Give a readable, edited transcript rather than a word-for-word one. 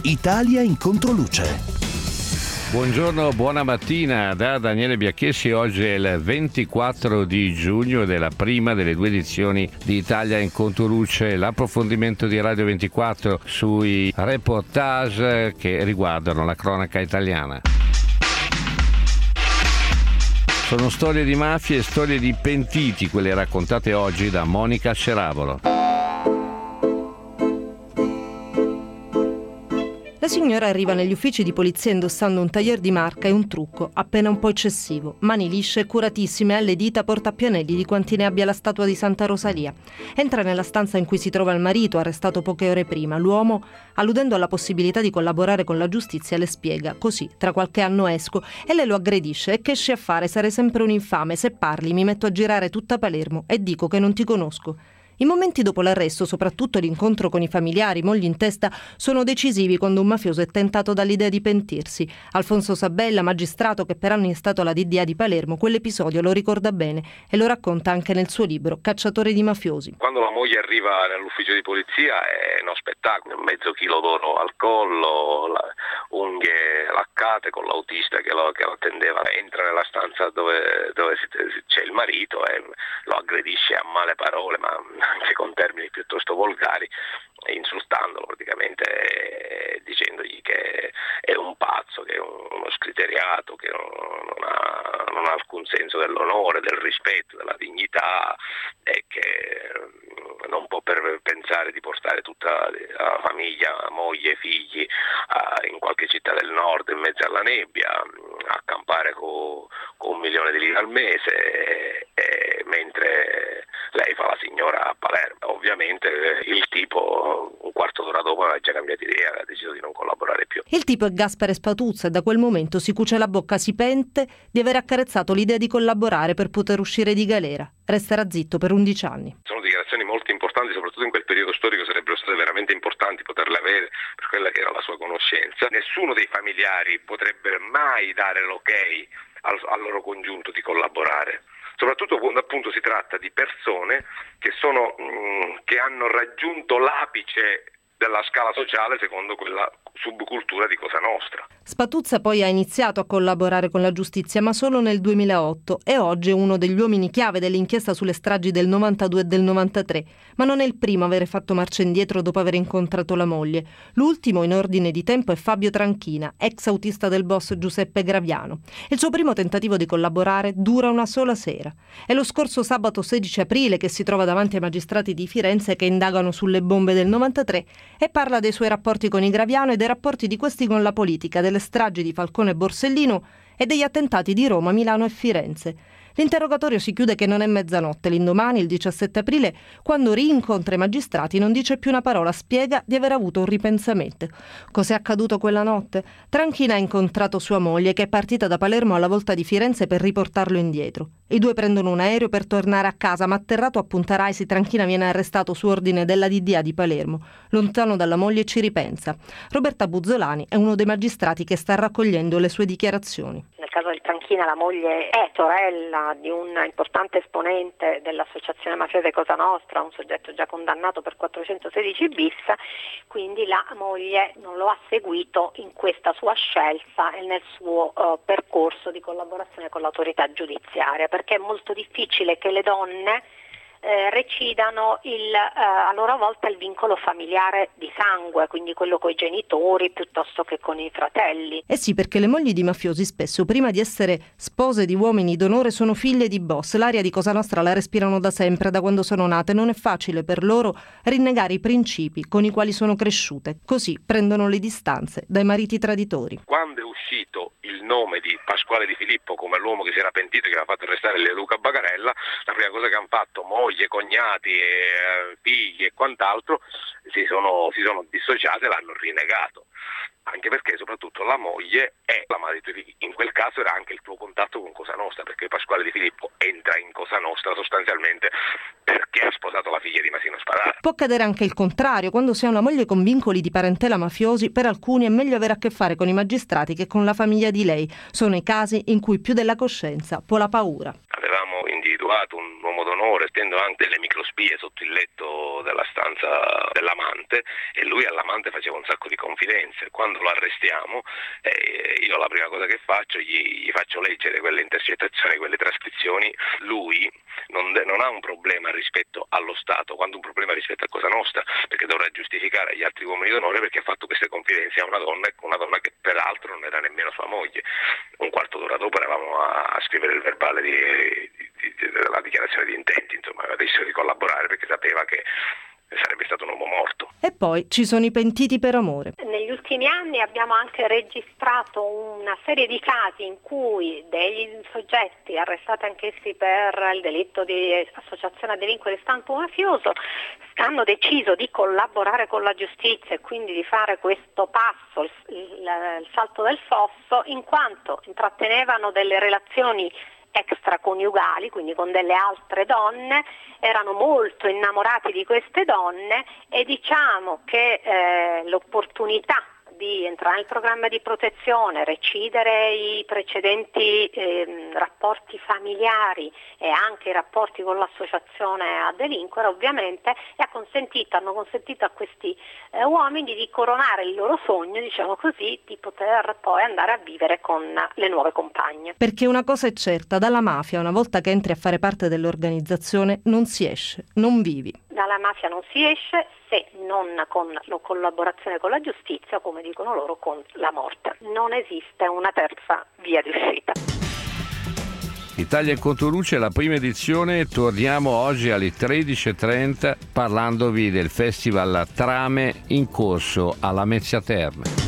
Italia in controluce. Buongiorno, buona mattina da Daniele Biacchessi. Oggi è il 24 di giugno ed è la prima delle due edizioni di Italia in controluce, l'approfondimento di Radio 24 sui reportage che riguardano la cronaca italiana. Sono storie di mafia e storie di pentiti, quelle raccontate oggi da Monica Ceravolo. La signora arriva negli uffici di polizia indossando un tailleur di marca e un trucco, appena un po' eccessivo. Mani lisce e curatissime, alle dita portapianelli di quanti ne abbia la statua di Santa Rosalia. Entra nella stanza in cui si trova il marito, arrestato poche ore prima. L'uomo, alludendo alla possibilità di collaborare con la giustizia, le spiega: così, tra qualche anno esco. E lei lo aggredisce: e che esci a fare? Sarei sempre un infame. Se parli mi metto a girare tutta Palermo e dico che non ti conosco. I momenti dopo l'arresto, soprattutto l'incontro con i familiari, mogli in testa, sono decisivi quando un mafioso è tentato dall'idea di pentirsi. Alfonso Sabella, magistrato che per anni è stato alla DDA di Palermo, quell'episodio lo ricorda bene e lo racconta anche nel suo libro Cacciatore di mafiosi. Quando la moglie arriva nell'ufficio di polizia è uno spettacolo, mezzo chilo d'oro al collo, unghie laccate con l'autista che lo attendeva. Entra nella stanza dove c'è il marito e lo aggredisce a male parole, ma anche con termini piuttosto volgari, insultandolo praticamente, dicendogli che è un pazzo, che è uno scriteriato, che non ha alcun senso dell'onore, del rispetto, della dignità e che non può pensare di portare tutta la famiglia, moglie, figli in qualche città del nord in mezzo alla nebbia, a campare con $1 milione al mese, mentre lei fa la signora a Palermo. Ovviamente il tipo un quarto d'ora dopo aveva già cambiato idea, ha deciso di non collaborare più. Il tipo è Gaspare Spatuzza e da quel momento si cuce la bocca, si pente di aver accarezzato l'idea di collaborare per poter uscire di galera. Resterà zitto per 11 anni. Sono dichiarazioni molto importanti, soprattutto in quel periodo storico sarebbero state veramente importanti poterle avere per quella che era la sua conoscenza. Nessuno dei familiari potrebbe mai dare l'ok al loro congiunto di collaborare. Soprattutto quando appunto si tratta di persone che hanno raggiunto l'apice della scala sociale secondo quella subcultura di Cosa Nostra. Spatuzza poi ha iniziato a collaborare con la giustizia, ma solo nel 2008 e oggi è uno degli uomini chiave dell'inchiesta sulle stragi del 92 e del 93, ma non è il primo a avere fatto marcia indietro dopo aver incontrato la moglie. L'ultimo in ordine di tempo è Fabio Tranchina, ex autista del boss Giuseppe Graviano. Il suo primo tentativo di collaborare dura una sola sera. È lo scorso sabato 16 aprile che si trova davanti ai magistrati di Firenze che indagano sulle bombe del 93 e parla dei suoi rapporti con i Graviano e dei rapporti di questi con la politica, delle stragi di Falcone e Borsellino e degli attentati di Roma, Milano e Firenze. L'interrogatorio si chiude che non è mezzanotte. L'indomani, il 17 aprile, quando rincontra i magistrati, non dice più una parola, spiega di aver avuto un ripensamento. Cos'è accaduto quella notte? Tranchina ha incontrato sua moglie, che è partita da Palermo alla volta di Firenze per riportarlo indietro. I due prendono un aereo per tornare a casa, ma atterrato a Punta Raisi, Tranchina viene arrestato su ordine della DDA di Palermo. Lontano dalla moglie ci ripensa. Roberta Buzzolani è uno dei magistrati che sta raccogliendo le sue dichiarazioni. Nel caso di Tranchina la moglie è sorella di un importante esponente dell'associazione mafiosa Cosa Nostra, un soggetto già condannato per 416 bis, quindi la moglie non lo ha seguito in questa sua scelta e nel suo percorso di collaborazione con l'autorità giudiziaria, perché è molto difficile che le donne recidano a loro volta il vincolo familiare di sangue, quindi quello coi genitori piuttosto che con i fratelli. Eh sì, perché le mogli di mafiosi spesso, prima di essere spose di uomini d'onore, sono figlie di boss. L'aria di Cosa Nostra la respirano da sempre, da quando sono nate. Non è facile per loro rinnegare i principi con i quali sono cresciute. Così prendono le distanze dai mariti traditori. Quando è uscito il nome di Pasquale Di Filippo come l'uomo che si era pentito, che aveva fatto arrestare Luca Bagarella, la prima cosa che hanno fatto moglie, cognati, figli e quant'altro si sono dissociate e l'hanno rinnegato. Anche perché soprattutto la moglie è la madre dei tuoi figli. In quel caso era anche il tuo contatto con Cosa Nostra, perché Pasquale Di Filippo entra in Cosa Nostra sostanzialmente perché ha sposato la figlia di Masino Spadara. Può accadere anche il contrario, quando si ha una moglie con vincoli di parentela mafiosi. Per alcuni è meglio avere a che fare con i magistrati che con la famiglia di lei. Sono i casi in cui più della coscienza può la paura. Avevamo individuato isolato, un uomo d'onore, tendo anche delle microspie sotto il letto della stanza dell'amante, e lui all'amante faceva un sacco di confidenze. Quando lo arrestiamo, io la prima cosa che faccio, gli faccio leggere quelle intercettazioni, quelle trascrizioni. Lui non ha un problema rispetto allo Stato, quanto un problema rispetto a Cosa Nostra, perché dovrà giustificare agli altri uomini d'onore perché ha fatto queste confidenze a una donna che peraltro non era nemmeno sua moglie. Un quarto d'ora dopo eravamo a scrivere il verbale della dichiarazione di intenti, insomma, aveva deciso di collaborare perché sapeva che sarebbe stato un uomo morto. E poi ci sono i pentiti per amore. Negli ultimi anni abbiamo anche registrato una serie di casi in cui degli soggetti arrestati anch'essi per il delitto di associazione a delinquere di stampo mafioso hanno deciso di collaborare con la giustizia e quindi di fare questo passo, il salto del fosso, in quanto intrattenevano delle relazioni extraconiugali, quindi con delle altre donne, erano molto innamorati di queste donne e diciamo che l'opportunità di entrare nel programma di protezione, recidere i precedenti rapporti familiari e anche i rapporti con l'associazione a delinquere ovviamente, hanno consentito a questi uomini di coronare il loro sogno, diciamo così, di poter poi andare a vivere con le nuove compagne. Perché una cosa è certa, dalla mafia, una volta che entri a fare parte dell'organizzazione, non si esce, non vivi. Dalla mafia non si esce se non con la collaborazione con la giustizia, come dicono loro, con la morte. Non esiste una terza via di uscita. Italia in Controluce, la prima edizione. Torniamo oggi alle 13:30 parlandovi del Festival Trame in corso alla Lamezia Terme.